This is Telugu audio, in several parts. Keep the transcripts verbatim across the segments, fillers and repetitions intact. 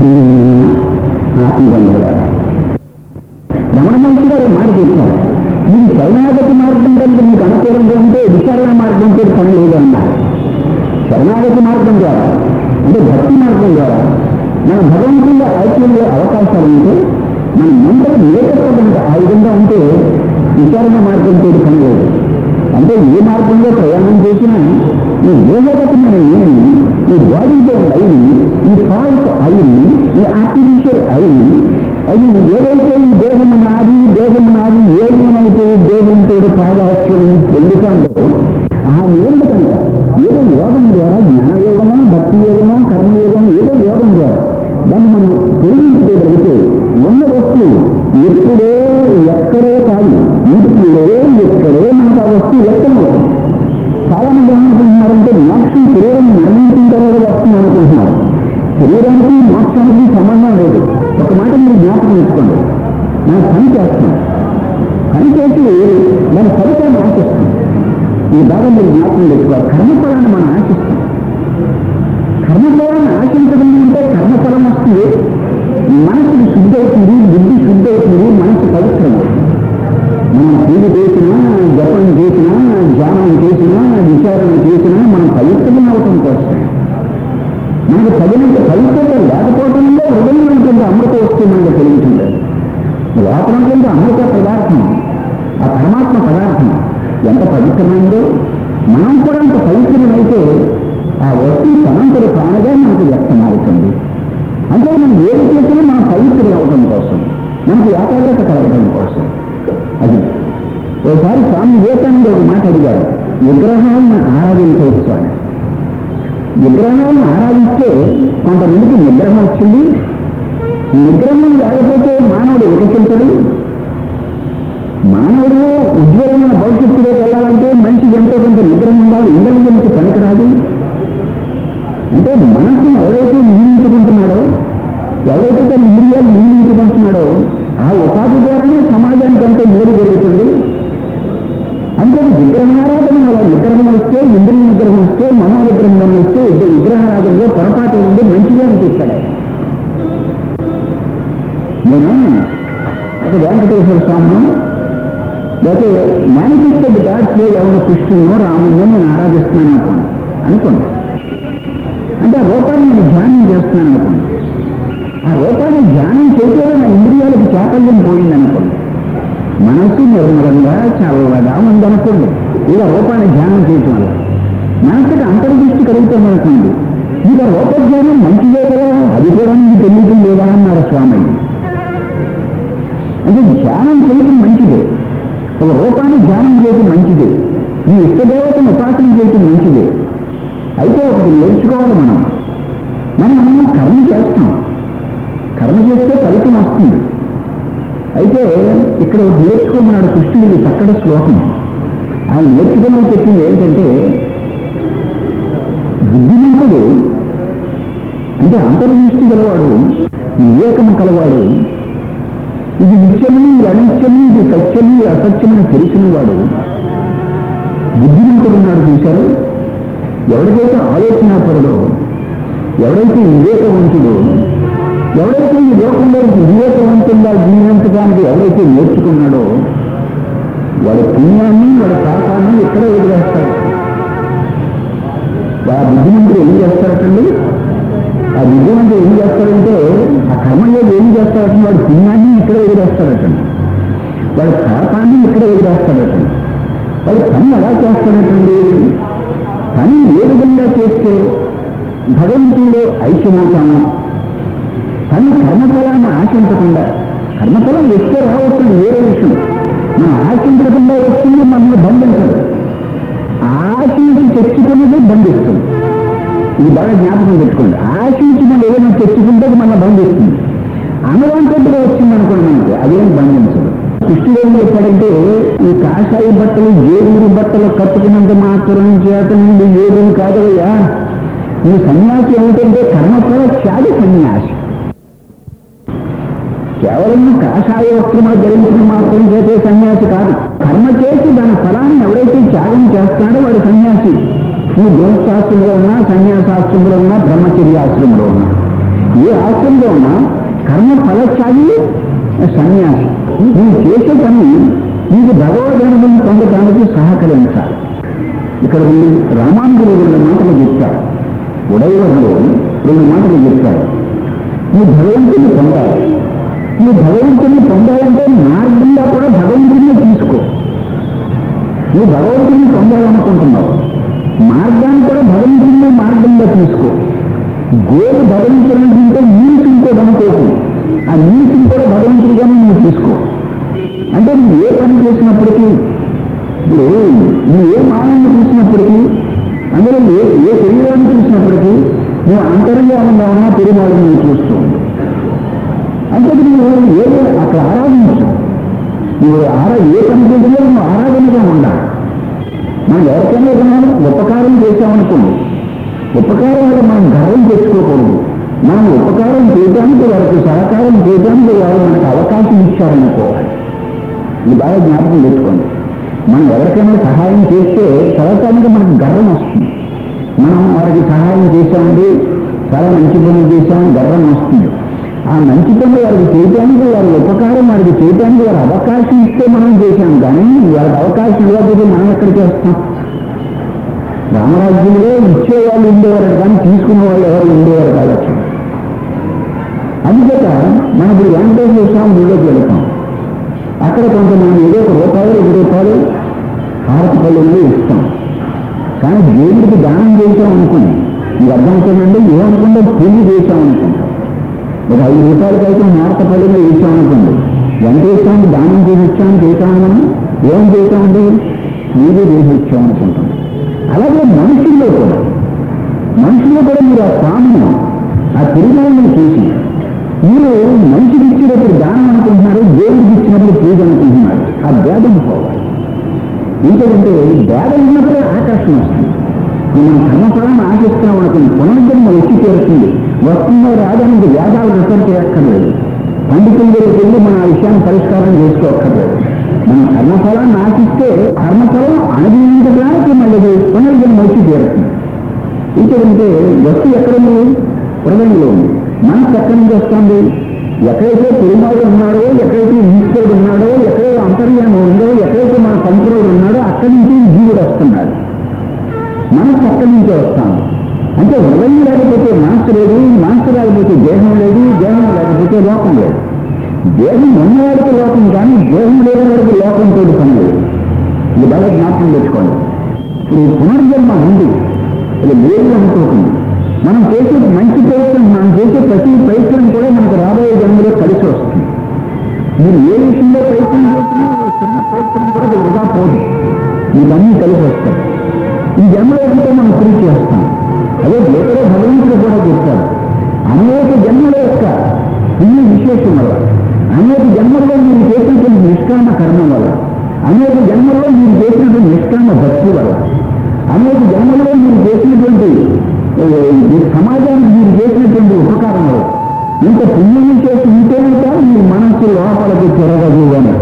రమణ మహర్షి గారు మాట చెప్తారు, మీకు శరణాగతి మార్గం కంటే మీకు అనుకూలంగా ఉంటే విచారణ మార్గం పేరు పని లేదు అన్నారు. శరణాగతి మార్గం ద్వారా అంటే భక్తి మార్గం ద్వారా మన భగవంతుల ఐక్యంలో అవకాశాలు ఉంటే మన మెంటల్ ఏకత్వంగా ఆ విధంగా ఉంటే విచారణ మార్గం పేరు పని లేదు. అంటే ఏ మార్గంలో ప్రయాణం చేసినా ఈ దేహగతమైన ఏమి, ఈ బాడీతో అయి, ఈ ఫాల్ట్ అయి, ఈ ఆర్టిఫిషియల్ అయి, అది ఏదైతే ఈ దేహం నాది దేహం నాది ఏమైతే దేహంతో ప్రాధాన్యం పొందుతుందో ఆ ఏడు కనుక ఏదో యోగం ద్వారా జ్ఞానయోగమో భక్తి యోగమో కర్మయోగమో ఏదో యోగం ద్వారా దాన్ని మనం తొలగించుకోగలిగితే ఉన్న వస్తువు ఎప్పుడో ఎక్కడో కాదు, ఇంటిలో ఎక్కడో మనకు ఆ వస్తువు ఎక్కడో. చాలా మంది ఏమనుకుంటున్నారంటే మోక్షం శరీరం మరణించిన తర్వాత వస్తుంది అనుకుంటున్నారు. శరీరానికి మోక్షానికి సంబంధం లేదు. ఒక మాట మీరు జ్ఞాపకం తెచ్చుకోండి, నా పని చేస్తాను, పని చేసి దాని ఫలితాన్ని ఆశిస్తాం. ఈ బాగా మీరు జ్ఞాపకం తెచ్చుకోవాలి. కర్మఫలాన్ని మనం ఆశిస్తాం. కర్మఫలాన్ని ఆశించడం అంటే కర్మఫలం వస్తుంది, మనసుకి శుద్ధి అవుతుంది, బుద్ధి శుద్ధి అవుతుంది, మనసు పవిత్రం అవుతుంది. మనం పూజ చేసినా, జపం చేసినా, ధ్యానం చేసినా, విచారణ చేసినా మనం పవిత్రం అవటం కోసం. మనకు తగినంత పవిత్రత లేకపోవడంలో హృదయం ఉంటుంది అమృత వస్తువు మనకు తెలియకుండా. లోపల ఉంటుంది అమృత పదార్థం, ఆ పరమాత్మ పదార్థం ఎంత పవిత్రమైందో మనం కూడా అంత పవిత్రమైతే ఆ వస్తువు తనంతటి తానుగా మనకు వ్యక్తమవుతుంది. అంటే మనం ఏది చేసినా మనం పవిత్రం అవడం కోసం, మనకు ఏకాగ్రత కలగడం కోసం. అది ఒకసారి స్వామి వివేకానంద ఒక మాట అడిగారు, విగ్రహాలను ఆరాధించవచ్చు అని. విగ్రహాలను ఆరాధిస్తే కొంతమందికి నిగ్రహం వచ్చింది. నిగ్రహం లేకపోతే మానవుడు వికసించడు. మానవుడు ఉజ్వలమైన భవిష్యత్తులోకి వెళ్ళాలంటే మనిషికి ఎంతో కొంత నిగ్రహం ఉండాలి. ఇంద్రియానికి పనికిరాదు. అంటే మనసును ఎవరైతే నియమించుకుంటున్నాడో, ఎవరైతే తన ఇంద్రియాలు నియమించుకుంటున్నాడో ఆ ఉపాధి ద్వారానే సమాజానికి అంతా మేలు జరుగుతుంది. అంటే విగ్రహారాధన అలా విగ్రహం వస్తే, ఇంద్రియ విగ్రహం వస్తే, మనో విగ్రహం వస్తే ఇద్దరు విగ్రహారాధనలో పొరపాటు ఉంది, మంచిగా అనిపిస్తాడు. నేను ఒక వెంకటేశ్వర స్వామిను లేకపోతే మేనిఫెస్టెడ్ గాడ్స్ ఎవరు కృష్ణునో రామునో నేను ఆరాధిస్తున్నాను అనుకోండి అనుకోండి అంటే ఆ రూపాన్ని నేను ధ్యానం చేస్తున్నాను అనుకోండి. ఆ రూపాన్ని ధ్యానం చేసే నా ఇంద్రియాలకు చాకల్యం పోయింది అనుకోండి. మనసు నిర్మలంగా చల్లగా ఉందనుకోండి. ఇలా రూపాన్ని ధ్యానం చేయటం వల్ల మనసుకి అంతర్దృష్టి కలుగుతుంది అనుకోండి. ఇక రూపజ్ఞానం మంచిదే కదా, అది కూడా మీకు తెలియటం లేదా అన్నారు స్వామి. అంటే ధ్యానం చేయటం మంచిదే, ఒక రూపాన్ని ధ్యానం చేయటం మంచిదే, ఈ ఇష్టదేవతను ఉపాసన చేయటం మంచిదే. అయితే ఒకటి నేర్చుకోవాలి, మనం మనం కర్మ చేస్తాం, కర్మ చేస్తే ఫలితం వస్తుంది. అయితే ఇక్కడ నేర్చుకోమన్నాడు కృష్ణుడికి చక్కటి శ్లోకం. ఆయన నేర్చుకోమని చెప్పింది ఏంటంటే, బుద్ధిమంతుడు అంటే అంతర్దృష్టి గలవాడు, వివేకము కలవాడు, ఇది నిత్యము, ఇది అనిత్యము, ఇది సత్యము, ఇది అసత్యమని తెలిసిన వాడు బుద్ధిమంతుడు ఉన్నాడు. చూశారు, ఎవరికైతే ఆలోచనాపరుడో, ఎవరైతే వివేకవంతుడో, ఎవరైతే ఈ లోకంలో వివేకవంతంగా జీవించడానికి ఎవరైతే నేర్చుకున్నాడో వాడి పుణ్యాన్ని, వాడి పాపాన్ని ఎక్కడో వదిలేస్తాడు. ఆ బుద్ధిమంతుడు ఏం చేస్తారటండి, ఆ బుద్ధిమంతుడు ఏం చేస్తాడంటే ఆ కర్మయోగి ఏం చేస్తాడటండి, వాడి పుణ్యాన్ని ఇక్కడ వదిలేస్తాడటండి, వాడి పాపాన్ని ఇక్కడ వదిలేస్తాడటండి. వాడి పని ఎలా చేస్తాడటండి, పని ఏ విధంగా చేస్తే భగవంతుడిలో ఐక్యమవుతాము, కానీ కర్మఫలాన్ని ఆశించకుండా, కర్మఫలం వస్తే రావచ్చు వేరే విషయం, మనం ఆశించకుండా వస్తుంది మనల్ని బంధించదు, ఆశించి తెచ్చుకున్నది బంధిస్తుంది. ఇది బాగా జ్ఞాపకం పెట్టుకోండి. ఆశించి మనం ఏదైనా తెచ్చుకుంటే మనల్ని బంధిస్తుంది. అనువంతగా వచ్చింది అనుకోండి మనకి, అదేం బంధించదు. కృష్ణుడు ఏం చెప్పాడంటే, ఈ కాషాయ బట్టలు ఏడుగురు బట్టలు కట్టుకున్నంత మాత్రం చేత నుండి ఏడుగురు కాదయ్యా, ఈ సన్యాసి ఏమిటంటే కర్మఫల త్యాగ సన్యాసి. కేవలం కాషాయ వస్త్రములు ధరించిన మాత్రం చేసే సన్యాసి కాదు, కర్మ చేసి దాని ఫలాన్ని ఎవరైతే త్యాగం చేస్తాడో వాడు సన్యాసి. ఈ గృహశాస్త్రంలో ఉన్నా, సన్యాసాశ్రమంలో ఉన్నా, బ్రహ్మచర్యాశ్రమంలో ఉన్నా ఏ ఆశ్రమంలో ఉన్నా కర్మ ఫలత్యాగి సన్యాసి. నువ్వు చేసే పని నీకు భగవద్గీతను పొందడానికి సహకరించాలి. ఇక్కడ రామానుజులు రెండు మాటలు చెప్తారు, ఉడయవలో రెండు మాటలు చెప్తారు. నువ్వు భగవంతుని పొందాలి. నువ్వు భగవంతుని పొందాలంటే మార్గంగా కూడా భగవంతుని తీసుకో. నువ్వు భగవంతుని పొందాలనుకుంటున్నావు, మార్గాన్ని కూడా భగవంతుని మార్గంగా తీసుకో. గోలు భగవంతునింటే నీసు ఇంకోటి అనుకోకు, ఆ నీసుని కూడా భగవంతుడిగానే నువ్వు తీసుకో. అంటే నువ్వు ఏ పని చేసినప్పటికీ, ఇప్పుడు నువ్వు ఏ మానవుని చూసినప్పటికీ, అందులో ఏ ఏ శరీరాన్ని చూసినప్పటికీ నువ్వు అంతర్యానంగా ఉన్నా తిరుమలని నువ్వు చూస్తూ అంటే నువ్వు ఏదో అక్కడ ఆరాధించు. నువ్వు ఆరా ఏ పని చేసినా నువ్వు ఆరాధనగా ఉండాలి. మనం ఎవరికైనా ఏదైనా ఉపకారం చేశామనుకోండి, ఉపకారం వల్ల మనం గర్వం తెచ్చుకోకూడదు. మనం ఉపకారం చేయడానికి వారికి సహకారం చేయడానికి వారు మనకు అవకాశం ఇచ్చారనుకోవాలి. ఇది బాగా జ్ఞాపకం తెచ్చుకోండి. మనం ఎవరికైనా సహాయం చేస్తే సహకారంగా మనకు గర్వం వస్తుంది. మనం వారికి సహాయం చేశామండి, చాలా మంచి పనులు చేశామని గర్వం వస్తుంది. ఆ మంచి పనులు వారికి చేయడానికి, వారి ఉపకారం వారికి చేయడానికి వారి అవకాశం ఇస్తే మనం చేశాం, కానీ వారికి అవకాశం ఇవ్వకపోతే మనం ఎక్కడ చేస్తాం? రామరాజ్యంలో ఇచ్చేవాళ్ళు ఉండేవారు కానీ తీసుకున్న వాళ్ళు ఎవరు ఉండేవారు కావచ్చు. అందుచేత మనం ఇప్పుడు వెంకటేశ్వర స్వామి గుడిలోకి వెళ్తాం. అక్కడ కొంతమంది ఏదో ఒక రూపాయలు ఇరవై రూపాయలు హారతి పళ్ళులో ఇస్తాం. కానీ దేవుడికి దానం చేసాం అనుకోండి, మీకు అర్థమవుతుందండి, ఏమనుకుంటే పూజ చేసాం అనుకుంటాం. ఒక ఐదు రూపాయలకైతే హారతి పళ్ళులో వేసామనుకోండి, వెంకటేశ్వరానికి దానం చేసి ఇచ్చామని చేసామని మనం ఏం చేసామండి? పూజ చేసి ఇచ్చామనుకుంటాం. అలాగే మనుషుల్లో కూడా మనుషుల్లో కూడా మీరు ఆ స్వామిని, ఆ తిరుమలని చూసి మీరు మనిషికి ఇచ్చినప్పుడు దానం అనుకుంటున్నారు, దేవుడికి ఇచ్చినప్పుడు పూజ అనుకుంటున్నారు. ఆ భేదం పోవాలి. ఎందుకంటే భేదం ఉన్నప్పుడే ఆకర్షణ వస్తుంది. మనం కర్మఫలాన్ని ఆశిస్తున్నాం అనుకుని పునర్జన్మ వచ్చి చేరుతుంది. వస్తుందో రాదానికి వేదాలు రిఫర్ చేయక్కర్లేదు, పండితుల దగ్గరికి వెళ్ళి మన ఆ విషయాన్ని పరిష్కారం చేసుకోక్కర్లేదు. మనం కర్మఫలాన్ని ఆశిస్తే కర్మఫలం అనుభవించడానికి మళ్ళీ పునర్జన్మ వచ్చి చేరుతుంది. ఎందుకంటే వస్తువు ఎక్కడుంది? హృదయంలో ఉంది. మనసు ఎక్కడి నుంచి వస్తుంది? ఎక్కడైతే తిరుమల ఉన్నాడో, ఎక్కడైతే ఈశ్వరుడు ఉన్నాడో, ఎక్కడైతే అంతర్యానం ఉందో, ఎక్కడైతే మన కంట్రోల్ ఉన్నాడో అక్కడి నుంచి జీవుడు వస్తున్నాడు. మనసు అక్కడి నుంచే వస్తాను. అంటే హృదయం లేకపోతే మనసు లేదు, మనసు లేకపోతే దేహం లేదు, దేహం లేకపోతే లోకం లేదు. దేహం ఉన్నవాడికి లోకం, కానీ దేహం లేని వాడికి లోకంతో పని లేదు. ఇది బాగా జ్ఞాపకం తెచ్చుకోండి. ఇప్పుడు పునర్జన్మ ఉంది, ఇది లేదు అనుకోకుండా మనం చేసే మంచి ప్రయత్నం, మనం చేసే ప్రతి ప్రయత్నం కూడా మనకు రాబోయే జన్మలో కలిసి వస్తుంది. మీరు ఏ విషయంలో ప్రయత్నం చేసినా చిన్న ప్రయత్నం కూడా వృధా పోదు, ఇవన్నీ కలిసి వస్తాయి. ఈ జన్మలో ఎంతో మనం కృషి చేస్తాం. అదే గీతలో భగవంతుడు కూడా చెప్తారు, అనేక జన్మల యొక్క పుణ్య విశేషం వల్ల, అనేక జన్మల్లో మీరు చేసినటువంటి నిష్కామ కర్మ వల్ల, అనేక జన్మల్లో మీరు చేసినటువంటి నిష్కామ భక్తి వల్ల, అనేక జన్మల్లో మీరు చేసినటువంటి సమాజానికి మీరు చేసినటువంటి ఉపకారం వల్ల, ఇంత పుణ్యం చేసి ఉంటేనే కానీ మీ మనస్సు లోపలికి తిరగదు అని.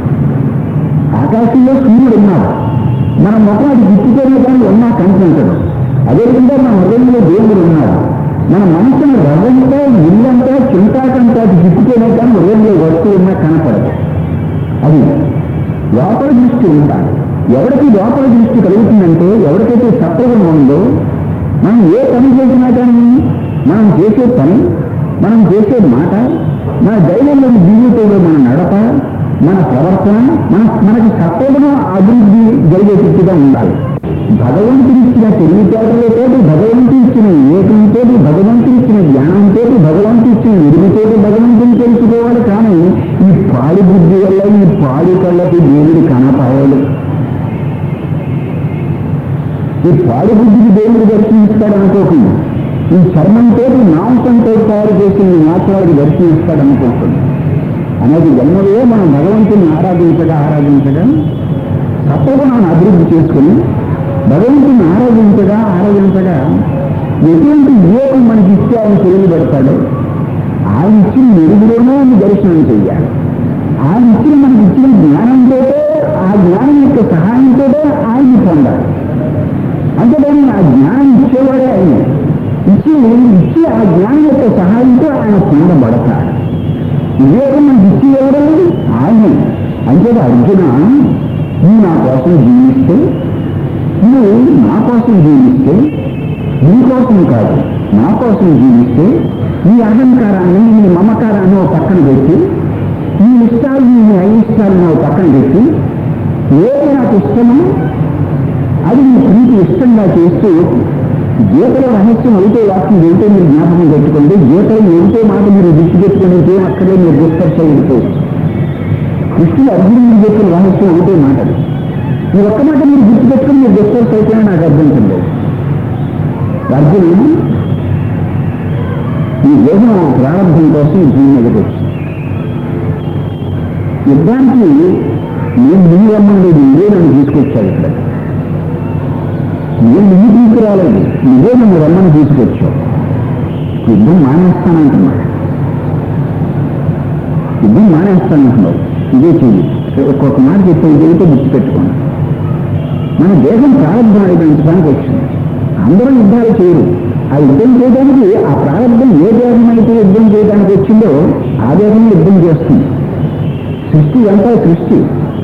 ఆకాశంలో సూర్యుడు ఉన్నాడు, మన ముఖం అది గిట్టుతేనే కానీ ఉన్నా కనిపించడం. అదేవిధంగా మన హృదయంలో దేవుడు ఉన్నాడు. మన మనసును రవ్వంతా ఇల్లంతా చింతాకంతా అది గిట్టుతేనే కానీ హృదయంలో వస్తువు ఉన్నా కనపడదు. అది లోపల దృష్టి ఉండాలి. ఎవరికి లోపల దృష్టి కలుగుతుందంటే, ఎవరికైతే సత్వగుణం ఉందో, మనం ఏ పని చేసినా కానీ మనం చేసే పని, మనం చేసే మాట, మన దైవంలోని జీవితంలో మన నడప, మన ప్రవర్తన, మన మనకి సత్వగుణం అభివృద్ధి జరిగేటట్టుగా ఉండాలి. భగవంతుడు ఇచ్చిన తెలివితేటలతోటి, భగవంతుడు ఇచ్చిన వివేకంతో, భగవంతుడు ఇచ్చిన జ్ఞానంతో, భగవంతుడు ఇచ్చిన విరుగుతోటి భగవంతుని తెలుసుకోవాలి. కానీ ఈ పాడి బుద్ధి వల్ల, ఈ పాడి కళ్ళకి దేవుడు కనపడదు. ఈ పాడి బుద్ధికి దేవుడు దర్శనమిస్తాడు అనుకోకుండా, ఈ చర్మంతో మాంసంతో తయారు చేసిన నాచారికి దర్శనమిస్తాడు అనుకోకుండా, అనేది జన్మలో మనం భగవంతుని ఆరాధించగా ఆరాధించగా సత్వగుణాన్ని అభివృద్ధి చేసుకుని భగవంతుని ఆరాధించగా ఆరాధించగా ఎటువంటి వివేకం మనకి ఇస్తే ఆయన తెలియబడతాడో ఆయన ఇచ్చిన మెరుగులోనే ఆయన దర్శనం చెయ్యాలి. ఆయన ఇచ్చిన మనకి ఇచ్చిన జ్ఞానంతో, ఆ జ్ఞానం యొక్క సహాయంతో ఆయన్ని పొందాలి. అంతేకాని ఆ జ్ఞానం ఇచ్చేవాడే ఆయన, ఈ ఇచ్చి ఇచ్చి ఆ జ్ఞానం యొక్క సహాయంతో ఆయన పొందబడతాడు. వివేకం మనకి ఇచ్చి ఎవరు? ఆయన. అంటే అర్జున, నువ్వు నా కోసం జీవిస్తే, నువ్వు నా కోసం జీవిస్తే, నీ కోసం కాదు నా కోసం జీవిస్తే, నీ అహంకారాన్ని నీ మమకారాన్ని ఒక పక్కన పెట్టి, నీ ఇష్టాలు నీ అయిష్టాలను ఒక పక్కన పెట్టి, ఏది నాకు ఇష్టమో అది నీ ప్రీతి ఇష్టంగా చేస్తూ, గీతలో రహస్యం అయితే వాక్యం వెళ్తే మీరు జ్ఞాపకం పెట్టుకోండి. గీతలో ఎంతో మాట మీరు దృష్టి పెట్టుకుని ఉంటే అక్కడే మీరు డిస్కస్ అయిపోవచ్చు. కృష్ణుడు అర్జునుడు చెప్పిన రహస్యం ఒకటే మాట. ఈ ఒక్క మాట మీరు గుర్తు పెట్టుకుని మీరు డిస్కస్ అయిపోయినా నాకు అర్థం లేదు. అర్జునుడు ఈ దేహం ప్రారంభం కోసం దీని మీదకి వచ్చింది. యుద్ధానికి నేను నిన్ను రమ్మలేదు, ఇదే నన్ను తీసుకొచ్చాడు. ఇక్కడ నేను నిన్ను తీసుకురాలేదు, ఇదే నన్ను రమ్మని తీసుకొచ్చావు. యుద్ధం మానేస్తానంటున్నాడు, యుద్ధం మానేస్తానంటున్నావు, ఇదే చెయ్యి. ఒక్కొక్క మాట చెప్పేది చెబితే గుర్తుపెట్టుకోండి. మన దేశం ప్రారంభం అయిపోయించడానికి వచ్చింది. అందరూ యుద్ధాలు చేయరు. ఆ యుద్ధం చేయడానికి ఆ ప్రారంభం ఏ దేశం అయితే యుద్ధం చేయడానికి వచ్చిందో ఆ దేశం యుద్ధం చేస్తుంది. సృష్టి అంతా సృష్టి.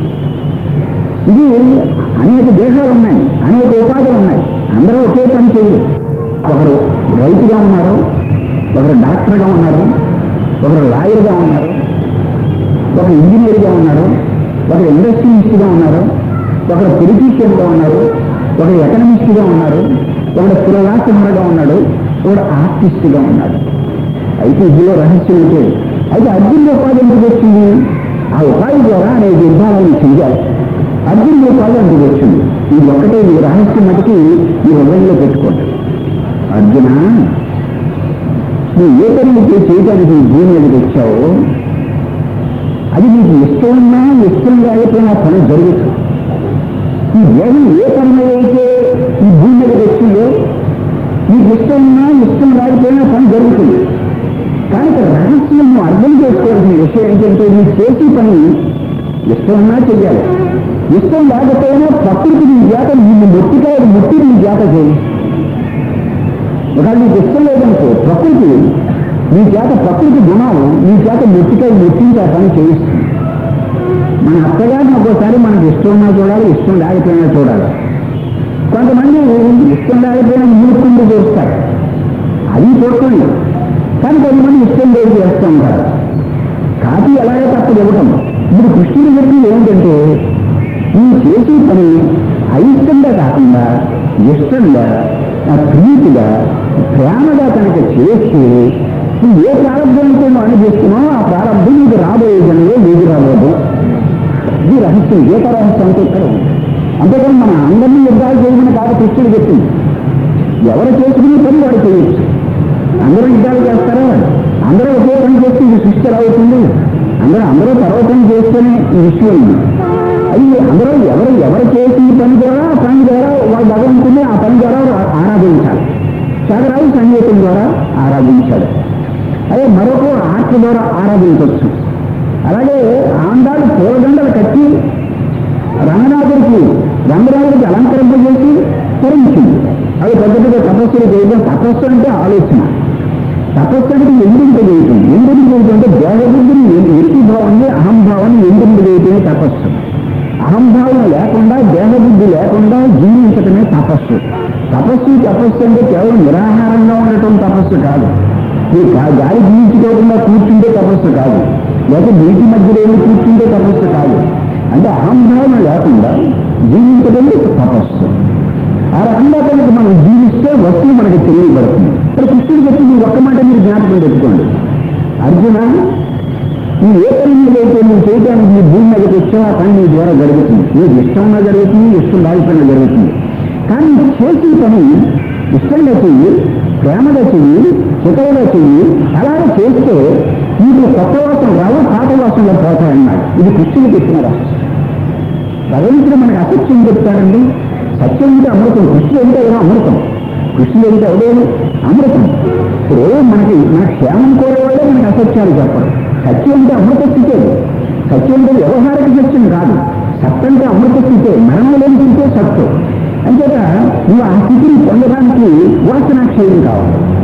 ఇది అనేక దేశాలు ఉన్నాయి, అనేక ఉపాధులు ఉన్నాయి. అందరూ ఒకే పని చేయరు. ఒకరు రైతుగా ఉన్నారు, ఒకరు డాక్టర్గా ఉన్నారు, ఒకరు లాయర్గా ఉన్నారు, ఒకరు ఇంజనీర్గా ఉన్నారు, ఒకరు ఇండస్ట్రియలిస్ట్గా ఉన్నారు, ఒకరు పొలిటీషియన్గా ఉన్నారు, ఒకరు ఎకనమిస్ట్గా ఉన్నారు, ఒకడు ఫిలాసఫర్గా ఉన్నాడు, ఒకడు ఆర్టిస్ట్గా ఉన్నాడు. అయితే ఇందులో రహస్యం ఉంటే అయితే అర్జునుడి ఉపాధి ఎందుకు వచ్చింది? ఆ ఉపాధి ద్వారా అనేక యుద్ధాలను చెయ్యాలి. అర్జునుడి ఉపాధి ఎందుకు వచ్చింది? ఇది ఒక్కటే ఈ రహస్యం మటుకి ఈ హృదయంలో పెట్టుకోండి. అర్జున, నువ్వు ఏ పని చేయడానికి భూమి మీదకి వచ్చావు, అది నీకు ఇష్టం ఉన్నా ఇష్టం లేకపోయినా పని జరుగుతుంది. ఈ దేహం ఏ పని అయితే ఈ భూమి మీదకి వచ్చిందో నీకు ఇష్టం ఉన్నా ఇష్టం లేకపోయినా పని జరుగుతుంది. కానీ ఇక్కడ రహస్యం నువ్వు అర్థం చేసుకోవాల్సిన విషయం ఏంటంటే, నీకు చేసే పని ఇష్టం ఉన్నా చెయ్యాలి, ఇష్టం లేకపోయినా ప్రకృతి నీ చేత నిన్ను మొట్టికాయ ముట్టి నీ చేత చేయి. ఒకవేళ నీకు ఇష్టం లేదనుకో, ప్రకృతి నీ చేత ప్రకృతి గుణాలు నీ చేత మొట్టికాయ ముట్టించి ఆ పని చేయిస్తుంది. మన అత్తగారిని ఒక్కోసారి మనకి ఇష్టం ఉన్నా చూడాలి, ఇష్టం లేకపోయినా చూడాలి. కొంతమంది ఇష్టం లేకపోయినా మూడుకుంటూ చూస్తారు, అది చూడండి. కానీ కొంతమంది ఇష్టం లేదు చేస్తూ ఉంటారు. కాపీ ఎలాగే తప్పదు ఇవ్వటం. ఇప్పుడు కృష్ణుడి చెప్పింది ఏంటంటే, ఈ చేసే పని అయిష్టంగా కాకుండా ఇష్టంగా ప్రీతిగా ప్రేమగా కనుక చేస్తే నువ్వు ఏ ప్రారంభంతో నువ్వు అనుభవిస్తున్నావు ఆ ప్రారంభం నీకు రాబోయే జనంలో నీకు రాబోదు. ఇది రహస్యం, గీత రహస్యం అంటే ఇక్కడ ఉంది. అంతేకాని మన అందరినీ యుద్ధాలు చేయమని కాదు కృష్ణుడు చెప్పింది. ఎవరు చేసుకునే పని వాడు చేయొచ్చు. అందరూ యుద్ధాలు చేస్తారా? అందరూ ఒకే పని చేస్తే ఇది సృష్టి ఎలా అవుతుంది? అందరూ అందరూ పర్వతం చేస్తేనే ఈ విషయం ఉంది. అది అందరూ ఎవరు ఎవరు చేసి ఈ పని ద్వారా ఆ పని ద్వారా వాళ్ళు భగవంతుని ఆ పని ద్వారా ఆరాధించాలి. త్యాగరాజు సంగీతం ద్వారా ఆరాధించాడు, అదే మరొక ఆర్ట్ ద్వారా ఆరాధించవచ్చు. అలాగే ఆండాలు పూలదండలు కట్టి రంగనాథుడికి రంగనాథుడికి అలంకరింపజేసి తరించింది. అవి పెద్ద పెద్ద తపస్సులు చేయడం. తపస్సు అంటే ఆలోచన. తపస్సు అంటే ఎందుకు చేయటం? ఎందుకు చేయటం అంటే దేవబుద్ధిని ఎట్టి భావాన్ని అహంభావాన్ని ఎందుకు చేయటమే తపస్సు. అహంభావం లేకుండా దేహబుద్ధి లేకుండా జీవించటమే తపస్సు. తపస్సు తపస్సు అంటే కేవలం నిరాహారంగా ఉండటం తపస్సు కాదు. ఈ గాలి జీవించుకోకుండా కూర్చుంటే తపస్సు కాదు, లేకపోతే నీటి మధ్యలో కూర్చుంటే తపస్సు కాదు. అంటే అహంభావం లేకుండా జీవించడమే తపస్సు. ఆ రకంగా కనుక మనం జీవిస్తే వస్తువు మనకి తెలియబడుతుంది. ఇక్కడ కృష్ణుడు చెప్పింది ఒక్క మాట మీరు జ్ఞాపకం పెట్టుకోండి. అర్జున, నువ్వు ఏ పని మీదైతే నువ్వు చేయడానికి నీ భూమి మీదకి వచ్చావు ఆ పని నీ ద్వారా జరుగుతుంది. నీకు ఇష్టంగా జరుగుతుంది, ఇష్టం లేకపోయినా జరుగుతుంది. కానీ నువ్వు చేసే పని ఇష్టంగా చెయ్యి, ప్రేమగా చెయ్యి, చితగా చెయ్యి. అలాగే చేస్తే నీకు కొత్త వాసన రావు, పాత వాసనలో పోతాయన్నాడు. ఇది కృష్ణుడు చెప్పిన రహస్యం. భగవంతుడు మనకు అసత్యం చెప్తాడండి. సత్యం అంటే అమృతం. కృష్ణుడు అంటే ఏదో అమృతం. కృష్ణుడు అంటే ఎవడేమి అమృతం. ఇప్పుడు మనకి మన క్షేమం కోరేవాళ్ళే మనకి అసత్యాలు చెప్పడం. సత్యం అంటే అమృత స్థితే. సత్యం అంటే వ్యవహారిక సత్యం కాదు. సత్యం అంటే అమృత స్థితే, మరణం లేని స్థితే సత్యం. అంచేత నువ్వు ఆ స్థితిని పొందడానికి వాసనాక్షయం కావాలి.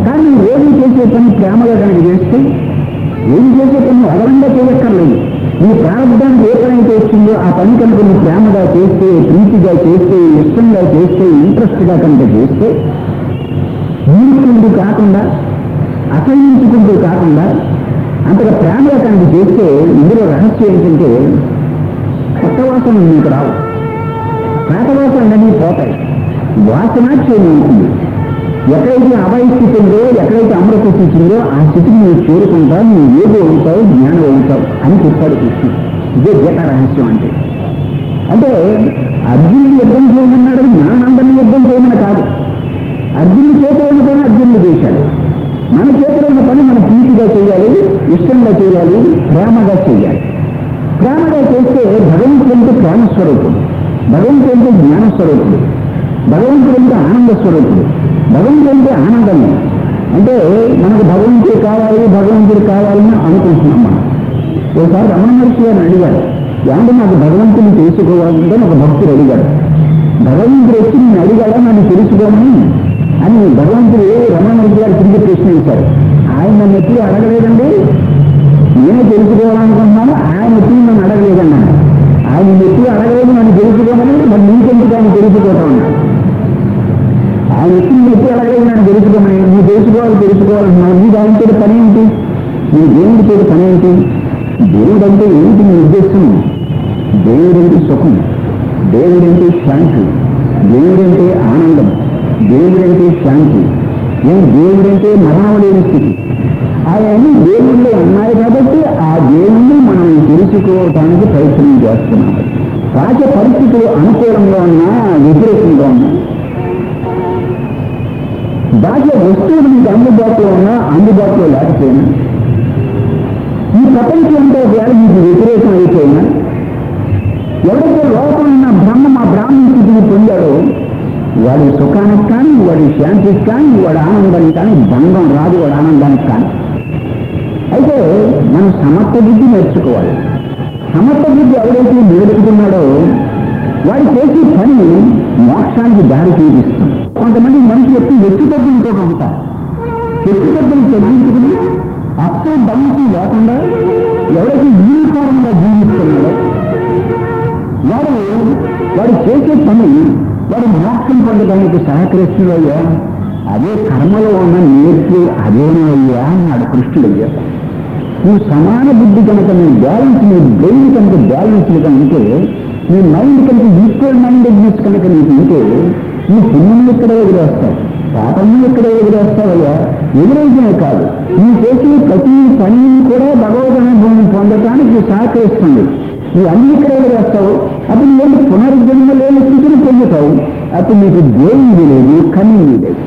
కానీ నువ్వు రోజు చేసే పని ప్రేమగా కనుక చేస్తే ఏం చేసే పని అదనంగా చేయక్కర్లేదు. నీ ప్రారంభానికి ఏ పని అయితే వచ్చిందో ఆ పని కనుక నువ్వు ప్రేమగా చేస్తే, ప్రీతిగా చేస్తే, ఇష్టంగా చేస్తే, ఇంట్రెస్ట్గా కనుక చేస్తే, ఈడుకుంటూ కాకుండా, అసహించుకుంటూ కాకుండా అంతగా ప్రేమగా కనుక చేస్తే ఇందులో రహస్యం ఏంటంటే కొత్త వాసనలు నీకు రావు. పాత వాసనలన్నీ పోతాయి. వాసనాక్షయం ఉంటుంది. ఎక్కడైతే అభయ స్థితి ఉందో, ఎక్కడైతే అమృత స్థితి ఉందో ఆ స్థితిని నువ్వు చేరుకుంటావు, నువ్వు ఏదో అవుతావు, జ్ఞానం అవుతావు అని చెప్పాడు కృష్ణుడు. ఇదే గీత రహస్యం అంటే. అంటే అర్జునుడు యుద్ధం చేయమన్నాడు, జ్ఞానానందని యుద్ధం చేయమని కాదు. అర్జునుడు చేతులైన పని అర్జునుడు చేశాడు. మన చేతులైన పని మనం ప్రీతిగా చేయాలి, ఇష్టంగా చేయాలి, ప్రేమగా చేయాలి. ప్రేమగా చేస్తే భగవంతుడు అంటే ప్రేమ స్వరూపుడు, భగవంతుడు అంటే జ్ఞాన స్వరూపుడు, భగవంతుడు అంటే ఆనంద స్వరూపుడు. భగవంతుడు అంటే ఆనందమే. అంటే మనకు భగవంతుడు కావాలి, భగవంతుడు కావాలని అనుకుంటున్నాం మనం. ఒకసారి రమణ మహర్షి గారిని అడిగారు, ఏమంటే నాకు భగవంతుని తెలుసుకోవాలంటే ఒక భక్తుడు అడిగాడు. భగవంతుడు వచ్చి నేను అడిగాడా నన్ను తెలుసుకోమని అని భగవంతుడు రమణ మహర్షి గారు తిరిగి ప్రశ్నించారు. ఆయన నన్ను ఎప్పుడు అడగలేదండి, నేనే తెలుసుకోవాలనుకుంటున్నాను, ఆయన ఎప్పుడు నన్ను అడగలేదన్నాను. ఆయన ఎప్పుడు అడగలేదు నన్ను తెలుసుకోమని, మరి నీకెందుకు ఆయన తెలుసుకోవటం అన్నాడు. ఆయన ఎప్పుడు ఎప్పుడు అడగలేదు నన్ను తెలుసుకోమని, నువ్వు తెలుసుకోవాలి తెలుసుకోవాలంటున్నావు, నీ దానితో పని ఏంటి, నీ దేవుడితో పని ఏంటి? దేవుడు అంటే ఏంటి నీ ఉద్దేశం? దేవుడంటే సుఖం, దేవుడంటే శాంతి, దేవుడంటే ఆనందం, దేవుడంటే శాంతి. ఏం దేవుడంటే మరణం లేని స్థితి. అవన్నీ దేవుళ్ళు ఉన్నాయి కాబట్టి ఆ దేవుణ్ణి మనం తెలుసుకోవటానికి ప్రయత్నం చేస్తున్నాం. రాజ పరిస్థితులు అనుకూలంగా ఉన్నా, వ్యతిరేకంగా ఉన్నా, బాహ్య వస్తువులు మీకు అందుబాటులో ఉన్నా, అందుబాటులో లేకపోయినా, ఈ ప్రపంచం అంతా ఒకవేళ మీకు వ్యతిరేకం అయిపోయినా, ఎవరైతే లోపల ఉన్న బ్రహ్మ ఆ బ్రాహ్మణ స్థితిని పొందాడో వాడి సుఖానికి కానీ, వాడి శాంతికి కానీ, వాడి ఆనందానికి కానీ బంధం రాదు, వాడి ఆనందానికి కానీ. అయితే మనం సమర్థ బుద్ధి నేర్చుకోవాలి. సమర్థ బుద్ధి ఎవరైతే నిలబెట్టుకున్నాడో వాడు చేసే పని మోక్షానికి దారి చూపిస్తుంది. కొంతమంది మనిషి ఎప్పుడు హెచ్చుతగ్గులతో ఉంటారు. హెచ్చుతగ్గులు తగ్గించుకుని అప్పు బంధు లేకుండా ఎవరైతే యూనిఫారంగా జీవిస్తున్నాడో వాడు వాడు చేసే పని వాడు మోక్షం పొందడానికి సహకరిస్తున్నాయ్యా, అదే కర్మలో ఉన్న నేర్పు అదేనయ్యా అన్నాడు కృష్ణుడయ్యా. నువ్వు సమాన బుద్ధి కనుక నీ బ్యాలెన్స్, నీ బ్రెయిన్ కనుక బ్యాలెన్స్ కనుక ఉంటే, నీ మైండ్ కనుక ఈక్వల్ మైండెడ్నెస్ కనుక నీకు ఉంటే, నీ పుణ్యం ఎక్కడే ఎదురేస్తావు, పాపము ఎక్కడే ఎదురేస్తావయ్యా. ఎదురైతేనే కాదు, నువ్వు చేసే ప్రతి పని కూడా భగవద్ అనుభవం పొందటానికి సహకరిస్తుంది. నువ్వు అన్ని ఇక్కడ ఎదురేస్తావు, అప్పుడు నువ్వు పునర్జన్మ లేని స్థితిని పొందుతావు. అప్పుడు నీకు దేవుడి లేదు, కన్నీ లేదు.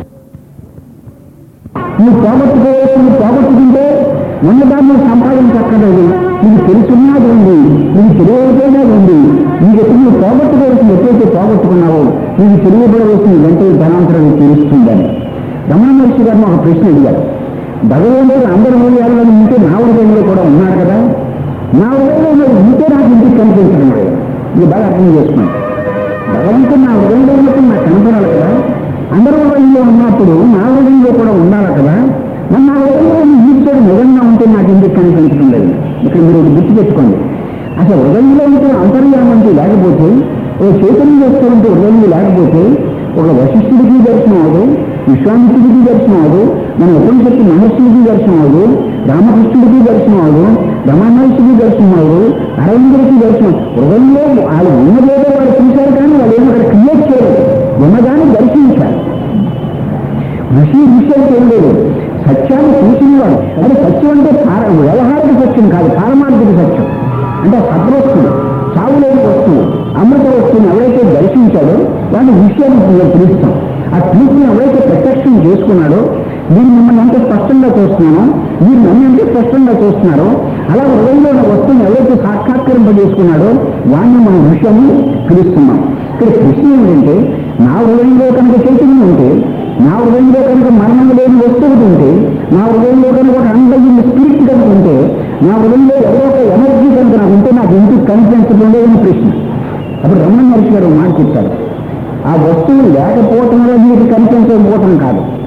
నువ్వు పోగొట్టుకోవచ్చు, నువ్వు పోగొట్టుకుంటే ఉన్నదాన్ని సంపాదించక్కర్లేదు. నీకు తెలుసున్నది ఉంది, నీకు తెలియకపోయినది ఉంది. నీకు ఎప్పుడు నువ్వు పోగొట్టుకోవాల్సింది ఎప్పుడైతే పోగొట్టుకున్నావో నీకు తెలియబడవలసింది వెంటనే ధనాంతరం తెలుస్తుందని రమణ మహర్షి గారిని ఒక ప్రశ్న అడిగారు. భగవంతుడు అందరి మూల్యాలలో ఉంటే నా హృదయంలో కూడా ఉన్నాడు కదా, నా హృదయంలో ఉంటే నాకు ఇంటికి కనిపించడం లేదు. ఇది బాగా అర్థం చేసుకోండి. భగవంతుడు నా హృదయంలో ఉన్నప్పుడు నాకు కనపడాలి కదా, అందరి హృదయంలో ఉన్నప్పుడు నా హృదయంలో కూడా ఉండాలి కదా. మన నా హృదయంలో ఈశ్వరుడు నిజంగా ఉంటే నాకు ఇంటికి కనిపించడం లేదు. ఇక్కడ మీరు గుర్తు పెట్టుకోండి. అసలు హృదయంలో ఉంటే అంతర్యామంటూ లేకపోతే, ఓ చైతన్యం చేస్తుంటే హృదయంలో లేకపోతే ఒక వశిష్ఠుడికి దర్శనం అవ్వదు, విశ్వామిత్రుడికి దర్శనం అవ్వదు, మన ఉపనిషత్తు మహర్షుడికి దర్శనం అవ్వదు, రామకృష్ణుడికి దర్శనం అవ్వదు, రమణమహర్షికి దర్శనం అవ్వదు, అరవిందుడికి దర్శనం. హృదయంలో వాళ్ళు ఉన్నదేదో వాళ్ళు చూశారు కానీ వాళ్ళు ఏమో అక్కడ క్రియేట్ చేయలేదు, ఉన్నదాన్ని దర్శించారు. ఋషి ఋషులు చేయలేదు, సత్యాన్ని చూసినవాడు. అంటే సత్యం అంటే వ్యవహారిక సత్యం కాదు, పారమార్థిక సత్యం. అంటే సద్వస్తువు, చావులేని వస్తువు, అమృత వస్తువుని ఎవరైతే దర్శించాడో వాడిని విషయాన్ని పిలుస్తాం. ఆ పిలుపుని ఎవరైతే ప్రత్యక్షం చేసుకున్నాడో, మీరు మిమ్మల్ని ఎంత స్పష్టంగా చూస్తున్నానో, మీరు నన్ను ఎంత స్పష్టంగా చూస్తున్నారో, అలా హృదయంలో ఉన్న వస్తువుని ఎవరైతే సాక్షాత్కరింపజేసుకున్నాడో వాడిని మనం విషయాన్ని పిలుస్తున్నాం. ఇక్కడ ప్రశ్న ఏంటంటే, నా హృదయంలో కనుక చైతన్యం ఉంటే, నా హృదయంలో కనుక మరణం లేని వస్తువు ఉంటే, నా హృదయంలో కనుక ఒక అండగిన స్పిరిట్ కనుక ఉంటే, నా హృదయంలో ఎవరో ఒక ఎనర్జీ కనుక నాకు ఉంటే నాకు ఎందుకు కనిపించడం లేదని ప్రశ్న. అప్పుడు రమణ మహర్షి గారు మాట చెప్తారు, ఆ వస్తువు లేకపోవటంలో మీకు కనిపించకపోవటం కాదు,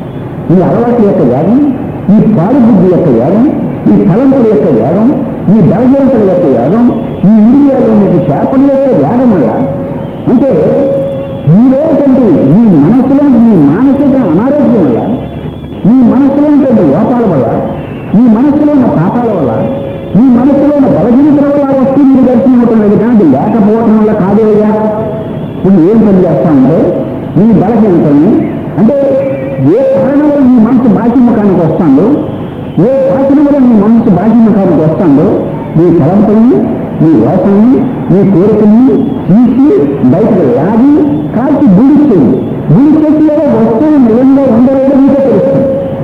ఈ అలవాట్ల యొక్క వేగం, ఈ పాడు బుద్ధి యొక్క వేగం, ఈ తలంపుల యొక్క వేగం, ఈ బలహీనతల యొక్క వేగం, ఈ ఇంద్రియాల యొక్క చేపల యొక్క వేగం వల్ల, అంటే మీరేంటంటే మీ మనసులో మీ మానసిక అనారోగ్యం వల్ల, మీ మనసులో ఉండే లోపాల వల్ల, మీ మనసులో ఉన్న పాపాల వల్ల, మీ మనసులో ఉన్న బలహీనతల వల్ల వస్తూ మీరు దర్శనం అవటం లేదు. కానీ లేకపోవటం వల్ల కాదేయ్యా. ఇప్పుడు ఏం పని చేస్తామంటే మీ బలహీనతల్ని, అంటే ఏ కారణం వల్ల మీ మనసు బాహ్యముఖానికి వస్తుందో, ఏ వాసన వల్ల మీ మనసు బాహ్యముఖానికి వస్తుందో, మీ తలంపుల్ని, మీ వాసనని, మీ కోరికల్ని తీసి బయటకు లాగి కాల్చి గుడిస్తుంది. గుడి చేసి ఏదో వస్తువు నిజంగా ఉండలేదో మీకే తెలుస్తుంది.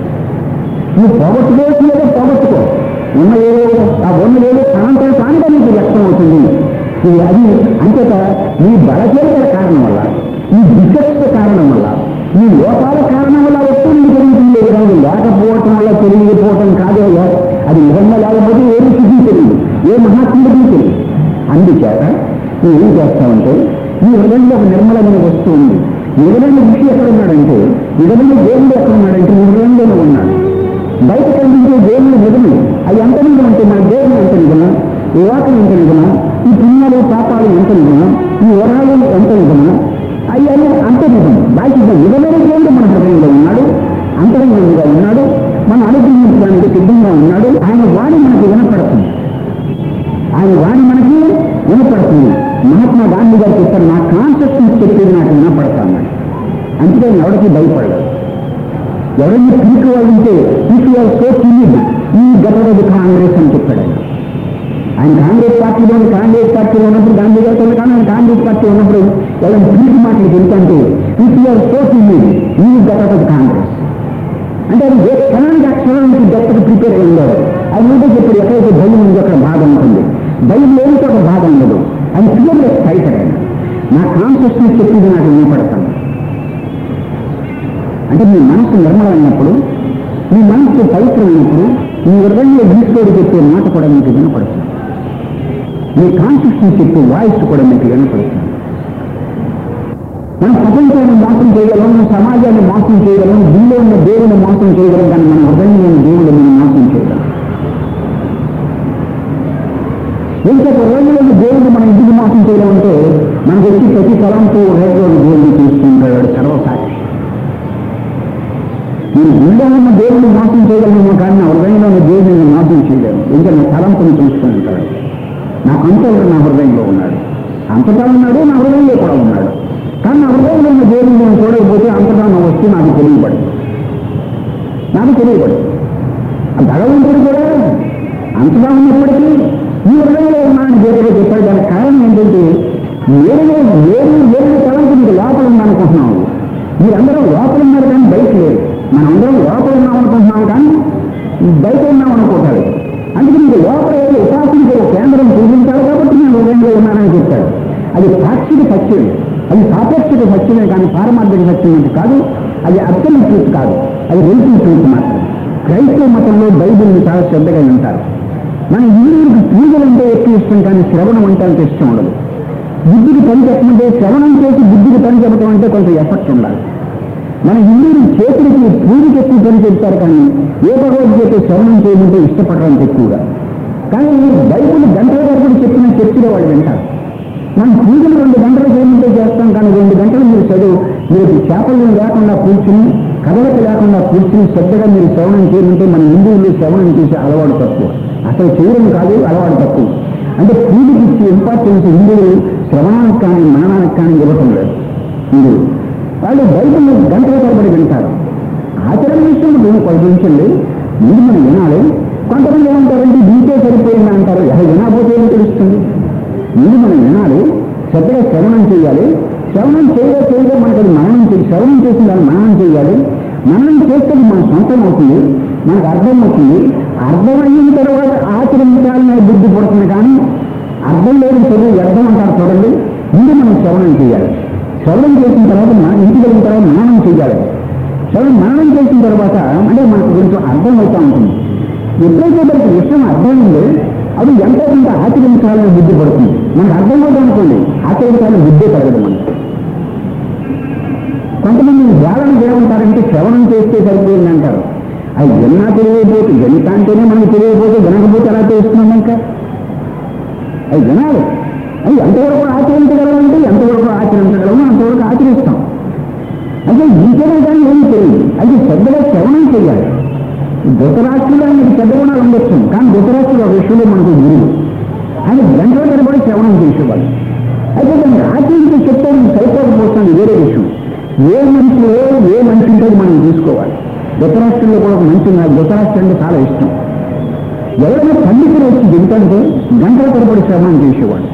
నువ్వు పోగొట్టుకోవచ్చు లేదో పోగొట్టుకో, ఉన్న ఏదో ఆ ఉన్న ఏదో ప్రాంతం కానిగా నీకు వ్యక్తం అవుతుంది. ఇది అది అంతేత నీ బలహీనతల కారణం వల్ల, నీ డిఫెక్ట్స్ కారణం వల్ల, నీ లోపాల కారణం వల్ల వస్తువు నీకు తెలియదు. ఈరోజు లేకపోవటం వల్ల తెలియకపోవటం కాదే, అది నిజంగా లేకపోతే ఏమి స్థితి తెలియదు, ఏ మహాత్ముడికి తెలియదు. అందుచేత నువ్వు ఏం చేస్తావంటే నీ హృదయంలో ఒక నిర్మలమైన వస్తువు ఉంది. నిజమైన ఋషి ఎక్కడ ఉన్నాడంటే, నిజమైన దేవుడు ఎక్కడ ఉన్నాడంటే నీ హృదయంలోనే ఉన్నాడు. బయట కనిపించే దేవుడు నిజమే, అది ఎంత నిజం అంటే మన దేవుడు ఎంత నిజమా, ఈ వాకం ఎంత నిజమా, ఈ పుణ్యాలు పాపాలు ఎంత నిజమా, ఈ వరాలు ఎంత నిజమా, అవి అన్నీ అంత నిజం. బాధ్యత నిజమైన దేవుడు మన హృదయంలో ఉన్నాడు, అంతరంగంగా ఉన్నాడు, మన అనుగ్రహించడానికి సిద్ధంగా ఉన్నాడు. ఆయన వాణి మనకి వినపడుతుంది, ఆయన వాణి మనకి వినపడుతుంది. మహాత్మా గాంధీ గారు చెప్పారు, నా కాన్షియస్నెస్ చెప్పేది నాకు వినపడతాను. అందుకే ఎవరికి భయపడలేదు. ఎవరైనా పీకు వాళ్ళంటే పీకు వాళ్ళు సో తిరిగి ఈ గతవది కాంగ్రెస్ అని చెప్పాడు. ఆయన కాంగ్రెస్ పార్టీలోని కాంగ్రెస్ పార్టీలో ఉన్నప్పుడు గాంధీ గారితో, కానీ ఆయన కాంగ్రెస్ పార్టీ ఉన్నప్పుడు ఎవరైనా పీకు మాటలు చెప్తుంటే పీకు వాళ్ళు సో తిరిగి ఈ గతవది కాంగ్రెస్ అంటే అది ఏ క్షణానికి ఆ క్షణానికి గతకు ప్రిపేర్ అయి ఉండదు. అది ముందే చెప్పాడు, ఎక్కడైతే భయం ఉంది అక్కడ బాధ ఉంటుంది, భయం లేనితో ఒక బాధ ఉండదు. అది క్లియర్గా స్ట్రైటర్ అయినా నా కాన్షియస్నెస్ చెప్పేది నాకు వినపడతాను. అంటే మీ మనసు నిర్మలమైనప్పుడు, మీ మనసు పవిత్రమైనప్పుడు, మీ హృదయంలో ఈశ్వరుడు చెప్పే మాట కూడా మీకు వినపడుతుంది. మీ కాన్షియస్నెస్ చెప్పే వాయిస్ కూడా మీకు వినపడుతుంది. మనం ప్రపంచాన్ని మోసం చేయగలం, సమాజాన్ని మోసం చేయగలం, దీనిలో ఉన్న దేవుని మోసం చేయగలం, కానీ మన హృదయంలో ఉన్న దేవుడు మనం మోసం చేయగలం. ఇంకొక రోజులో దేవుడు మన ఇంటికి మోసం చేయలేమంటే మనకు వచ్చి ప్రతి తలంతో రేట్లో దేవుడిని చూసుకుంటాడు సర్వసాక్షి. నేను గుండె ఉన్న దేవుడిని మోసం చేయగలను, కానీ నా హృదయంలో ఉన్న దేవుడిని మోసం చేయలేను. ఇంకా నా తలంపుని చూసుకుని ఉంటాడు. నా అంతలో నా హృదయంలో ఉన్నాడు, అంతటా ఉన్నాడు, నా హృదయంలో కూడా ఉన్నాడు. కానీ నా హృదయంలో ఉన్న దేవుడిని నేను చూడకపోతే అంతటా నా వస్తే నాకు తెలియబడదు, నాకు తెలియబడదు. ఆ భగవంతుడు కూడా అంతటా ఉన్నప్పటికీ ఈ హృదయంలో ఉన్నాను దేవుడు చెప్పాడు. దానికి కారణం ఏంటంటే వేరే వేరు వేరే తలంపు మీకు లోపల ఉందనుకుంటున్నాము. మీరందరూ లోపల ఉన్నారు కానీ బయట లేరు. మనందరం లోపల ఉన్నాం అనుకుంటున్నాం కానీ బయట ఉన్నాం అనుకుంటారు. అందుకే మీకు లోపల ఏదో ఉపాసనకి కేంద్రం చూపించాలి కాబట్టి నేను హృదయంలో ఉన్నానని చెప్తాడు. అది పాక్షిక సత్యం, అది సాపేక్షిక సత్యమే కానీ పారమార్థిక సత్యం అంటే కాదు. అది అబ్సల్యూట్ ట్రూత్ కాదు, అది రిలేటివ్ ట్రూత్ మాత్రం. క్రైస్తవ మతంలో బైబిల్ని చాలా శ్రద్ధగా ఉంటారు. మన ఇంద్రుడికి పూజలంటే ఎక్కువ ఇష్టం, కానీ శ్రవణం అంటే అంత ఇష్టం ఉండదు. బుద్ధికి పని చెప్పమంటే శ్రవణం చేసి బుద్ధికి పని చెప్పడం అంటే కొంత ఎఫర్ట్ ఉండాలి. మన హిందువులు చేతులకి పూజకి ఎక్కువ పని చెప్తారు, కానీ ఏ భగవద్గీత శ్రవణం చేయమంటే ఇష్టపడడానికి ఎక్కువగా. కానీ బైబిల్ గంటల వరకు చెప్పిన చర్చలో వాళ్ళు వింటారు. మనం పూజలు రెండు గంటలు చేయమంటే చేస్తాం, కానీ రెండు గంటలు మీరు చదువు మీరు చేపలు లేకుండా కూర్చుని కదలక లేకుండా కూర్చుని శ్రద్ధగా మీరు శ్రవణం చేయమంటే మన హిందువులు శ్రవణం చేసే అలవాటు తక్కువ. అసలు చేయడం కాదు, అలవాటు తక్కువ. అంటే పూజకి ఇచ్చే ఇంపార్టెన్స్ హిందువులు శ్రవణానికి కానీ మననానికి కానీ ఇవ్వటం లేదు. హిందువులు వాళ్ళు బైబిల్ గంటల తరబడి వింటారు. ఆచరణ విషయంలో మేము పరిగణించండి, ముందు మనం వినాలి. కొంతమంది ఏమంటారంటే దీంతో సరిపోయింది అంటారు. ఎలా వినకపోతే ఏం తెలుస్తుంది? ముందు మనం వినాలి, శ్రద్ధగా శ్రవణం చేయాలి. శ్రవణం చేయగా చేయగా మనకు అది మననం చేసి శ్రవణం చేసిన దాన్ని మననం చేయాలి. మననం చేస్తే మన సొంతం అవుతుంది, మనకు అర్థం అవుతుంది. అర్థమైన తర్వాత ఆచరించాలనే బుద్ధి పడుతుంది, కానీ అర్థం లేదు చదువు వ్యర్థం అంటారు చూడండి. ముందు మనం శ్రవణం చేయాలి. శ్రవణం చేసిన తర్వాత మన ఇంటికి వెళ్ళిన తర్వాత మననం చేయాలి. శ్రవణం మననం చేసిన తర్వాత అంటే మనకు కొంచెం అర్థం అవుతూ ఉంటుంది. ఎప్పుడైతే మనకి విషయం అర్థమైందో అది ఎంతో కొంత ఆచరించాలని బుద్ధి పడుతుంది. మనకు అర్థమవుతుంది అనుకోండి, ఆచరించాలని బుద్ధే కలగదు. మనకి కొంతమంది ధ్యానం ఏమంటారంటే శ్రవణం చేస్తే సరిపోయింది అంటారు. అది విన్నా తెలియకపోతే గణిత అంటేనే మనకు తెలియకపోతే వినకపోతే ఎలా తెలుస్తున్నాం ఇంకా? అది వినాలి. అది ఎంతవరకు ఆచరించగలమంటే ఎంతవరకు ఆచరించగలమో అంతవరకు ఆచరిస్తాం. అంటే ఇంకేనా కానీ ఏమీ తెలియదు. అది శ్రద్ధగా శ్రవణం చేయాలి. ధృతరాష్ట్రులు ఆయనకి పెద్ద గుణాలు ఉండొచ్చు, కానీ ధృతరాష్ట్రుడు ఒక విషయంలో మనకు గురువు. ఆయన గంటల తరబడి శ్రవణం చేసేవాళ్ళు. అయితే దాన్ని ఆచరించి చెప్తే సరిపోకపోతుంది వేరే విషయం. ఏ మనిషిలో ఏ మనిషి ఉంటుంది మనం తీసుకోవాలి. ధృతరాష్ట్రంలో కూడా ఒక మంచి నాకు ధృతరాష్ట్రం అంటే చాలా ఇష్టం. ఎవరైనా పండితులు వచ్చి దిగుతుంటే గంటల తరబడి శ్రవణం చేసేవాడు.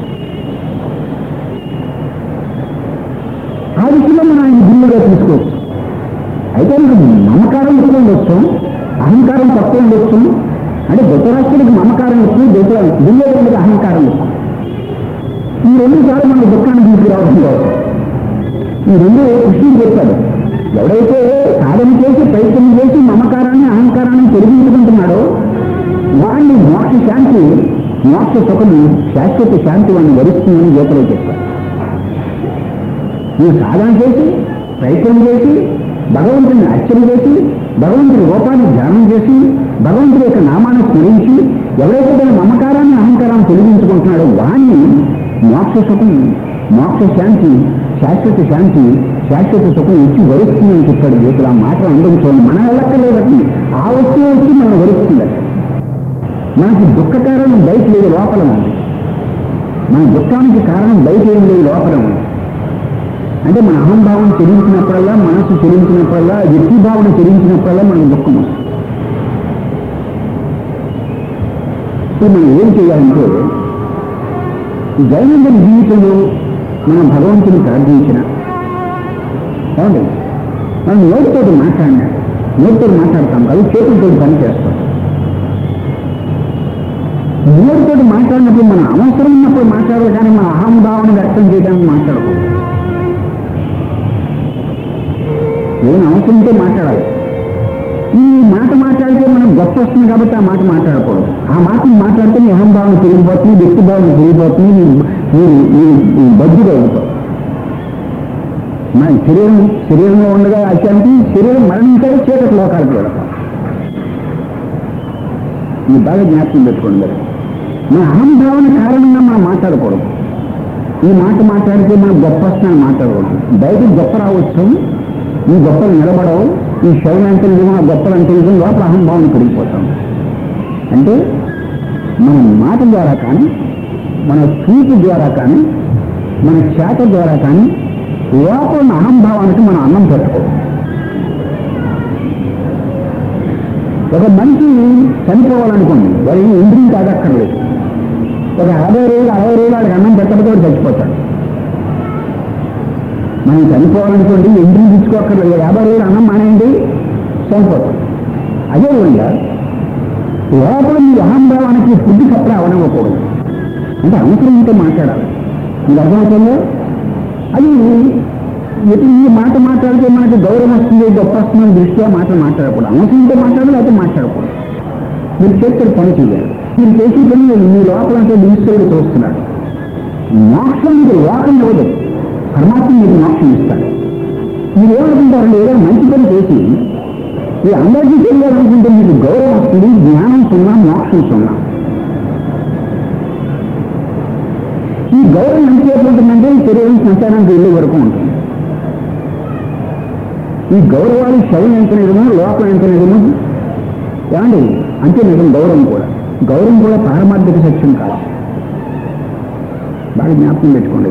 ఆ విషయంలో మనం ఆయన గురువుగా తీసుకోవచ్చు. అయితే మనకు మమకారం ఎక్కువ ఉండొచ్చు, అహంకారం తక్కువ ఉండొచ్చు. అంటే ధృతరాష్ట్రుడికి మమకారం ఎక్కువ, దుర్యోధనుడికి అహంకారం ఎక్కువ. ఈ రెండు సార్లు మన దుఃఖాన్ని తీసుకురావడం కోసం ఈ రెండు కృష్ణుడు చెప్పాడు. ఎవడైతే సాధన చేసి ప్రయత్నం చేసి మమకారాన్ని అహంకారాన్ని తొలగించుకుంటున్నాడో వాడిని మోక్ష శాంతి మోక్ష సుఖము శాశ్వత శాంతి వాడిని వరిస్తుందని గీతలో చెప్పాడు. నువ్వు సాధన చేసి ప్రయత్నం చేసి భగవంతుని అర్చన చేసి భగవంతుడి రూపాన్ని ధ్యానం చేసి భగవంతుడి యొక్క నామాన్ని స్మరించి ఎవరైతే తన మమకారాన్ని అహంకారాన్ని తొలగించుకుంటున్నాడో వాణ్ణి మోక్ష సుఖం మోక్ష శాంతి శాశ్వత శాంతి శాశ్వత సుఖం ఇచ్చి వరిస్తుందని చెప్పాడు గీతలు. ఆ మాట అందరం చూడండి. మన వెళ్ళక్కర్లేదట్టి ఆ వస్తువు వచ్చి మనం వరిస్తుందట. మనకి దుఃఖ కారణం బయట లేదు, లోపల ఉంది. మన దుఃఖానికి కారణం బయట ఏం లేదు, లోపల ఉంది. అంటే మన అహంభావం చెల్లించినప్పుడల్లా, మనస్సు చెల్లించినప్పుడల్లా, వ్యక్తిభావన చెల్లించినప్పుడల్లా మనకు దుఃఖం వస్తుంది. ఇప్పుడు మనం ఏం చేయాలంటే దైనందిన జీవితంలో మనం భగవంతుని ప్రార్థించిన ఏమండి మనం నోటితో మాట్లాడినా నోటితో మాట్లాడతాం కాదు, చేతులతో పని చేస్తాం. నోటితో మాట్లాడినప్పుడు మన అవసరం ఉన్నప్పుడు మాట్లాడాలి, కానీ మన అహంభావాన్ని వ్యక్తం చేయడానికి మాట్లాడకూడదు. ఏం అవసరంతో మాట్లాడాలి. ఈ మాట మాట్లాడితే మనం గొప్ప వస్తుంది కాబట్టి ఆ మాట మాట్లాడకూడదు. ఆ మాటను మాట్లాడితే మీ అహంభావం పెరిగిపోతుంది, వ్యక్తిభావం పెరిగిపోతుంది, మీరు బద్దుగా అవుతాం. మన శరీరం శరీరంలో ఉండగా అత్యంతి శరీరం మరణించాలి, చీకటి లోకాలకు వెళతాం. ఈ బాగా జ్ఞాపకం పెట్టుకోండి. మన అహంభావన కారణంగా మనం మాట్లాడకూడదు. ఈ మాట మాట్లాడితే మనం గొప్ప వస్తుందని మాట్లాడకూడదు. బయటకు గొప్ప రావచ్చు, ఈ గొప్పలు నిలబడవు, ఈ శరీరం అంటే నిజమో ఆ గొప్పలు అంటే నిజం, లోపల అహంభావం పెరిగిపోతాం. అంటే మన మాట ద్వారా కానీ, మన చూపు ద్వారా కానీ, మన చేత ద్వారా కానీ లోపల ఉన్న అహంభావానికి మనం అన్నం పెట్టుకోవాలి. ఒక మనిషి చనిపోవాలనుకోండి, వాడి ఇంద్రియం తాగక్కర్లేదు. ఒక యాభై రోజులు అరవై రోజులు వాడికి అన్నం పెట్టకపోతే చచ్చిపోతాడు. మనం చనిపోవాలనుకోండి, ఇంద్రియం తీసుకోక్కర్లేదు, యాభై రోజులు అన్నం మానేయండి, చనిపోతాం. అదేవిధంగా లోపల మీ అహంభావానికి ఫుడ్ సప్లై అవనివ్వకూడదు. అంటే అవసరం ఉంటే మాట్లాడాలి. మీకు అర్థమవుతుందో అది ఎప్పుడు ఈ మాట మాట్లాడితే మనకి గౌరవం వస్తుంది, గొప్ప వస్తుందని దృష్ట్యా మాటలు మాట్లాడకూడదు. అవసరం ఉంటే మాట్లాడాలి, అయితే మాట్లాడకూడదు. మీరు చేస్తే పని చేయాలి. మీరు చేసే పని మీ లోపల అంటే ఈశ్వరుడు చూస్తున్నాడు. మోక్షం మీకు లోకం ఇవ్వదు, పరమాత్మ మీకు మోక్షం ఇస్తాడు. మీరు ఏమనుకుంటారంటే ఏదైనా మంచి పని చేసి ఈ అందరికీ తెలియాలనుకుంటే మీకు గౌరవం వస్తుంది, జ్ఞానం సున్నా, మోక్షం సున్నా. ఈ గౌరవం ఎంతసేపు ఉంటుందంటే ఈ శరీరం సంచారానికి వెళ్ళే వరకు ఉంటుంది. ఈ గౌరవాలు శవం ఎంత నిజమో లోకం ఎంత నిజమో ఏమండి అంతే నిజం. గౌరవం కూడా గౌరవం కూడా పారమార్థిక సత్యం కాదు. బాగా జ్ఞాపకం పెట్టుకోండి.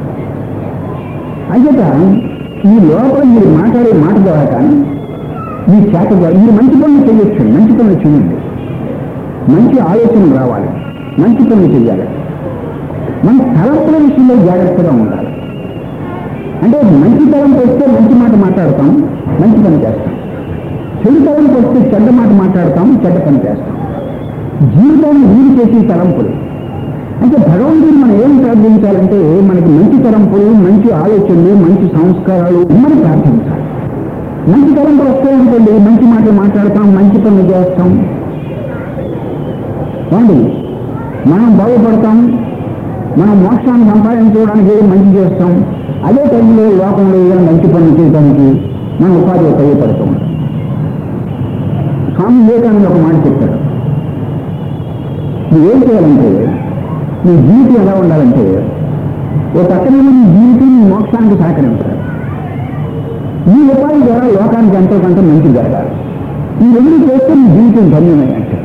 అంచేత ఈ లోపల మీరు మాట్లాడే మాట ద్వారా కానీ మీ చేత ద్వారా మీరు మంచి పనులు చేయొచ్చు, మంచి పనులు చేయండి, మంచి ఆలోచనలు రావాలి, మంచి పనులు చేయాలి. మన తలంపుల విషయంలో జాగ్రత్తగా ఉండాలి. అంటే మంచి తలంపు వస్తే మంచి మాట మాట్లాడతాం, మంచి పని చేస్తాం. చెడు తలంపు వస్తే చెడ్డ మాట మాట్లాడతాం, చెడ్డ పని చేస్తాం. జీవితాన్ని వీలు చేసే తలంపులు అంటే భగవంతుని మనం ఏం ప్రార్థించాలంటే మనకి మంచి తలంపులు, మంచి ఆలోచనలు, మంచి సంస్కారాలు మనం ప్రార్థించాలి. మంచి తలంపులు వస్తాయనుకోండి, మంచి మాటలు మాట్లాడతాం, మంచి పనులు చేస్తాం, ఏమండి మనం బాగుపడతాం, మనం మోక్షాన్ని సంపాదించుకోవడానికి మంచి చేస్తాం, అదే టైంలో లోకంలో ఏదైనా మంచి పనులు చేయడానికి మనం ఉపాధి ఉపయోగపడుతూ ఉంటాం. స్వామి వివేకానంద ఒక మాట చెప్తాడు, నువ్వేం చేయాలంటే నీ జీవితం ఎలా ఉండాలంటే ఓ పక్కన నీ జీవితం నీ మోక్షానికి సహకరించాలి, ఈ ఉపాధి ద్వారా లోకానికి ఎంతో కొంత మంచి జరగాలి. ఈ రెండు చేస్తే నీ జీవితం ధన్యమే అంటే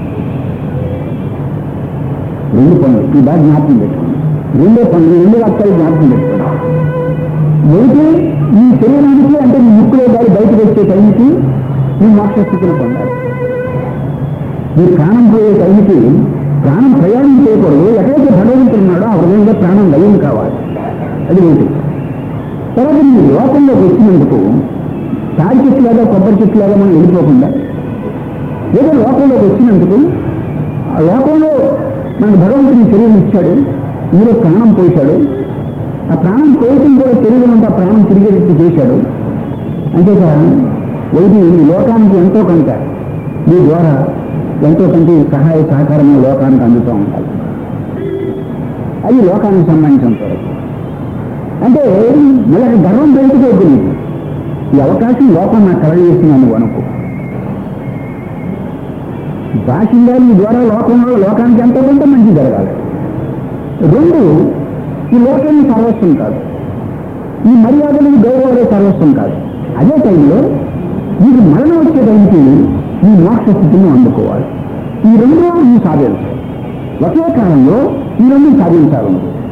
రెండు పనులు ఈ బాగా జ్ఞాపకం పెట్టుకోండి. రెండో పనులు రెండు లక్షలు జ్ఞాపకం పెట్టుకోండి. అయితే ఈ శరీరానికి అంటే నీ ముక్కులో గాలి బయటకు వచ్చే టైంకి నీ మోక్ష స్థితిని పొందాలి. నీ ప్రాణం పోయే టైంకి ప్రాణం ప్రయాణం చేయకూడదు, ఎక్కడైతే భగవంతుడు ఉన్నాడో ఆ హృదయంలో ప్రాణం లయం కావాలి. అది ఏంటి? తర్వాత నీ లోకంలోకి వచ్చినందుకు తాడి చెట్టులాగా కొబ్బరి చెట్టులాగా మనం వెళ్ళిపోకుండా ఏదో లోకంలోకి వచ్చినందుకు ఆ లోకంలో మన భగవంతుని శరీరం ఇచ్చాడు, మీరు ప్రాణం పోసాడు, ఆ ప్రాణం పోయటం కూడా శరీరం అంతా ప్రాణం తిరిగేటట్టు చేశాడు. అంతేకా వైద్యు ఈ లోకానికి ఎంతో కొంత మీ ద్వారా ఎంతో కొంత సహాయ సహకారం లోకానికి అందుతూ ఉండాలి. అది లోకానికి సంబంధించినంత వరకు. అంటే మళ్ళీ గర్వం పెరుగుతుంది నీకు, ఈ అవకాశం లోకం నాకు కలగజేసిందని అనుకో. బాహ్యంగా నీ ద్వారా లోకంలో లోకానికి ఎంతో కొంత మంచి జరగాలి. రెండు, ఈ లోకాన్ని సర్వస్వం కాదు, ఈ మర్యాదలు గౌరవాలే సర్వస్వం కాదు. అదే టైంలో నీకు మరణం వచ్చే టైంకి నీ మోక్ష స్థితిని అందుకోవాలి. ఈ రెండు నువ్వు సాధించాలి. ఒకే కాలంలో ఈ రెండు సాధించాలి.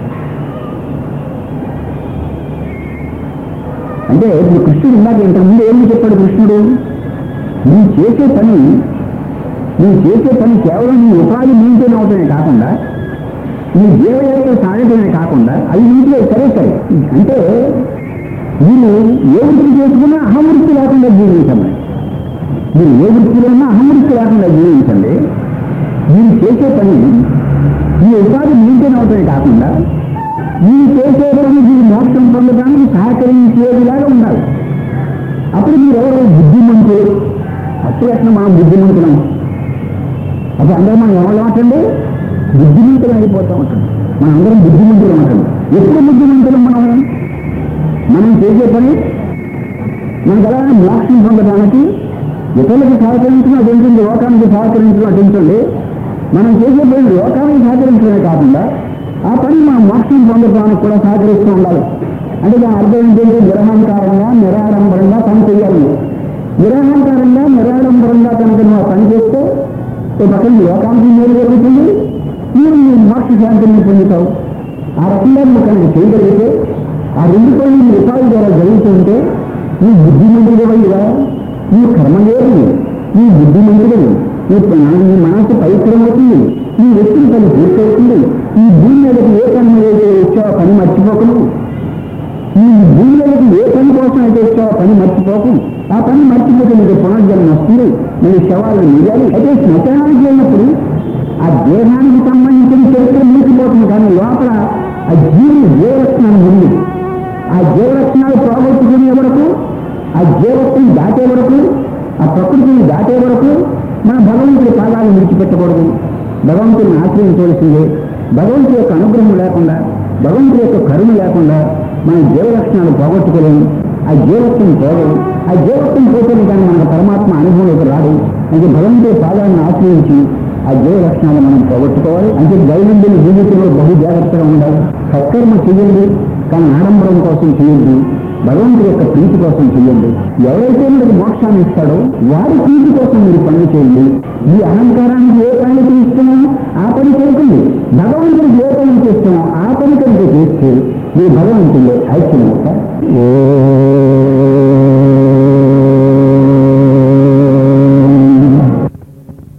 అంటే ఇప్పుడు కృష్ణుడు ఇందాక ఇంతకుముందు ఏమి చెప్పాడు కృష్ణుడు? నువ్వు చేసే పని నువ్వు చేసే పని కేవలం నీ ఉపాధి మెయింటైన్ అవటమే కాకుండా నీ జీవయాత్ర సాగటమే కాకుండా అది నీటిలో సరే సరే అంటే మీరు ఏ వృత్తి చేసుకున్నా అహమృతి లేకుండా జీవించండి. మీరు ఏ వృత్తిలో ఉన్నా అహమృతి లేకుండా జీవించండి. మీరు చేసే పని మీ ఉపాధి మెయింటైన్ అవటమే కాకుండా మీరు చేసే పని మీరు మోక్షం పొందడానికి సహకరించేదిలాగా ఉండాలి. అప్పుడు మీరు ఎవరు బుద్ధిమంతులు. అప్పుడు ఎట్లా మనం బుద్ధిమంతులం? అప్పుడు అందరూ మనం ఎవరు మాటండి బుద్ధిమంతులు అయిపోతూ ఉంటాం. మనం అందరం బుద్ధిమంతులు ఉంటాం. ఎప్పుడు బుద్ధిమంతులు మనం మనం చేసే పని మనకు ఎలా మోక్షం పొందడానికి ఇతరులకు సహకరించడం అదేంటండి, లోకానికి సహకరించడం అదేంటండి. మనం చేసే పని లోకానికి సహకరించడమే కాకుండా ఆ పని మనం మోక్షం పొందడానికి కూడా సహకరిస్తూ ఉండాలి. అంటే దాని అర్థం ఏంటంటే నిరహంకారంగా నిరాడంబరంగా పని చేయాలి. నిరహంకారంగా నిరాడంబరంగా కనుక నువ్వు ఆ పని చేస్తే ఒక పక్కన లోకానికి మేలు జరుగుతుంది, మీరు నీ మోక్ష శాంతిని పొందుతావు. ఆ రకంగా నువ్వు కనుక చేయగలిగితే ఆ రెండు పనులు నీ ఉపాధి ద్వారా జరుగుతుంటే నీ బుద్ధిమంతుడు అయ్యా, నీ కర్మ లేదు, నీ బుద్ధిమంతుడు, నీ నీ మనసు పవిత్రం అవుతుంది, నీ వ్యక్తిని పని పూర్తవుతుంది. ఈ భూమి మీదకి ఏ పని అయితే వచ్చావో పని మర్చిపోకను, ఈ భూమి మీదకి ఏ పని కోసం అయితే వచ్చావో పని మర్చిపోకు. ఆ పని మర్చిపోతే నీకు పునర్జన్మ వస్తుంది, నేను శవాలను మిగాలి. అయితే శ్మశానానికి వెళ్ళినప్పుడు ఆ దేహానికి సంబంధించిన చరిత్ర మూసిపోతుంది, కానీ లోపల ఆ జీవి జీవలక్షణాలు ఉంది. ఆ జీవలక్షణాలు పోగొట్టుకునే వరకు, ఆ జీవత్తుని దాటే వరకు, ఆ ప్రకృతిని దాటే వరకు మన భగవంతుడి పాదాలను విడిచిపెట్టకూడదు. భగవంతుడిని ఆశ్రయించవలసిందే. భగవంతుడి యొక్క అనుగ్రహం లేకుండా, భగవంతుడి యొక్క కరుణ లేకుండా మన జీవలక్షణాలు పోగొట్టుకోలేము. ఆ జీవత్వం పోగదు. ఆ జీవత్వం పోతేనే కానీ మనకు పరమాత్మ అనుభవంలోకి రాదు. అంటే భగవంతుడి పాదాలను ఆశ్రయించి ఆ జీవ లక్షణాలు మనం పోగొట్టుకోవాలి. అంటే దైనందిన జీవితంలో బహు జాగ్రత్తగా ఉండాలి. సత్కర్మ చేయండి, కానీ ఆడంబరం కోసం చేయండి, భగవంతుడి యొక్క ప్రీతి కోసం చేయండి. ఎవరైతే మీకు మోక్షాన్ని ఇస్తాడో వారి ప్రీతి కోసం మీరు పని చేయండి. ఈ అహంకారానికి ఏ పని ఇస్తామో ఆ పని చేయకండి. భగవంతుడికి ఏ పని చేస్తామో ఆ పని కనుక చేస్తే మీరు భగవంతుడిలో ఐక్యం అవుతారు.